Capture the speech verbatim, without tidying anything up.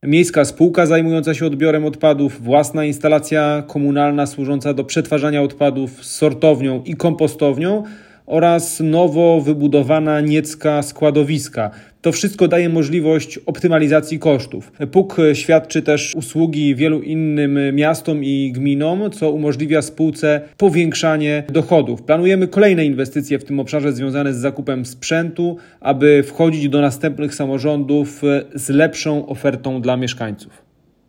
miejska spółka zajmująca się odbiorem odpadów, własna instalacja komunalna służąca do przetwarzania odpadów z sortownią i kompostownią oraz nowo wybudowana niecka składowiska. To wszystko daje możliwość optymalizacji kosztów. P U K świadczy też usługi wielu innym miastom i gminom, co umożliwia spółce powiększanie dochodów. Planujemy kolejne inwestycje w tym obszarze związane z zakupem sprzętu, aby wchodzić do następnych samorządów z lepszą ofertą dla mieszkańców.